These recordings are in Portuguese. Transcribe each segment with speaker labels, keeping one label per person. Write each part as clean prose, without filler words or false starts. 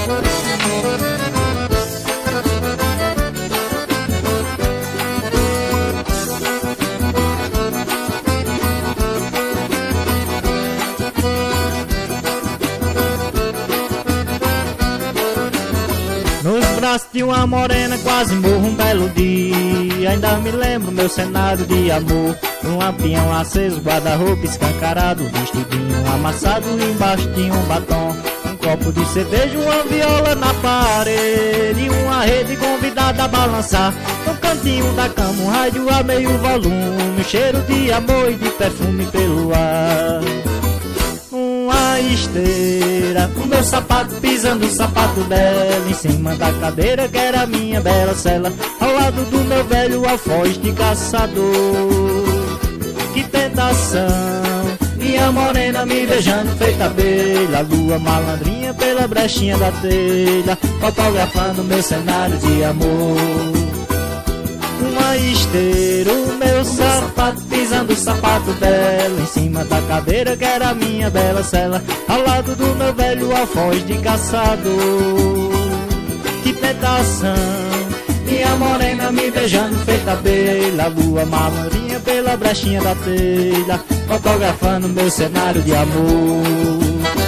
Speaker 1: Nos braços de uma morena quase morro um belo dia. Ainda me lembro meu cenário de amor. Um lampião aceso, guarda-roupa escancarado, vestidinho amassado, embaixo tinha um batom. Um copo de cerveja, uma viola na parede, uma rede convidada a balançar. No cantinho da cama um rádio a meio volume, um cheiro de amor e de perfume pelo ar. Uma esteira, o meu sapato pisando o sapato dela, em cima da cadeira que era minha bela cela, ao lado do meu velho alfoz de caçador. Que tentação, minha morena me beijando feita abelha, a lua malandrinha pela brechinha da telha, fotografando meu cenário de amor. Uma esteira, o meu sapato pisando o sapato dela, em cima da cadeira que era minha bela cela, ao lado do meu velho alfoz de caçador. Que tentação, minha morena me beijando feita abelha, a lua malandrinha pela brechinha da telha, fotografando meu cenário de amor.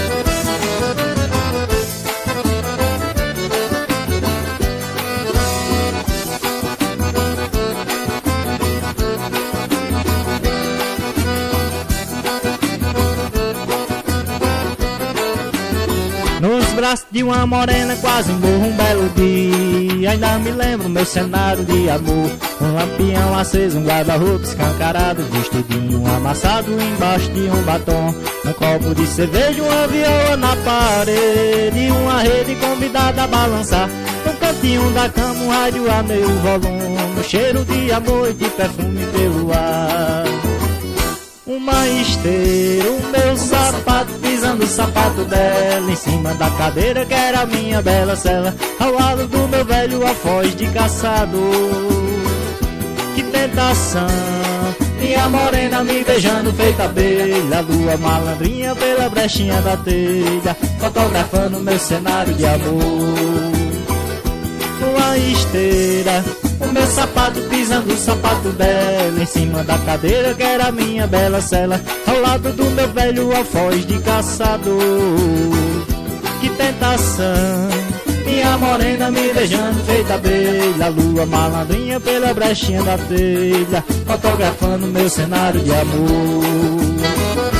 Speaker 1: Nos braços de uma morena quase morro um belo dia. Ainda me lembro meu cenário de amor. Um lampião aceso, um guarda-roupa escancarado, vestidinho amassado, embaixo de um batom. Um copo de cerveja, uma viola na parede, uma rede convidada a balançar. No cantinho da cama um rádio a meio volume, um cheiro de amor e de perfume pelo ar. Uma esteira, o meu sapato pisando o sapato dela, em cima da cadeira que era minha bela cela, ao lado do meu velho alfoz de caçador. Que tentação, minha morena me beijando feita abelha, a lua malandrinha pela brechinha da telha, fotografando meu cenário de amor. Uma esteira, o meu sapato pisando o sapato dela, em cima da cadeira que era minha bela cela, ao lado do meu velho alfoz de caçador. Que tentação, minha morena me beijando feita abelha, a lua malandrinha pela brechinha da telha, fotografando meu cenário de amor.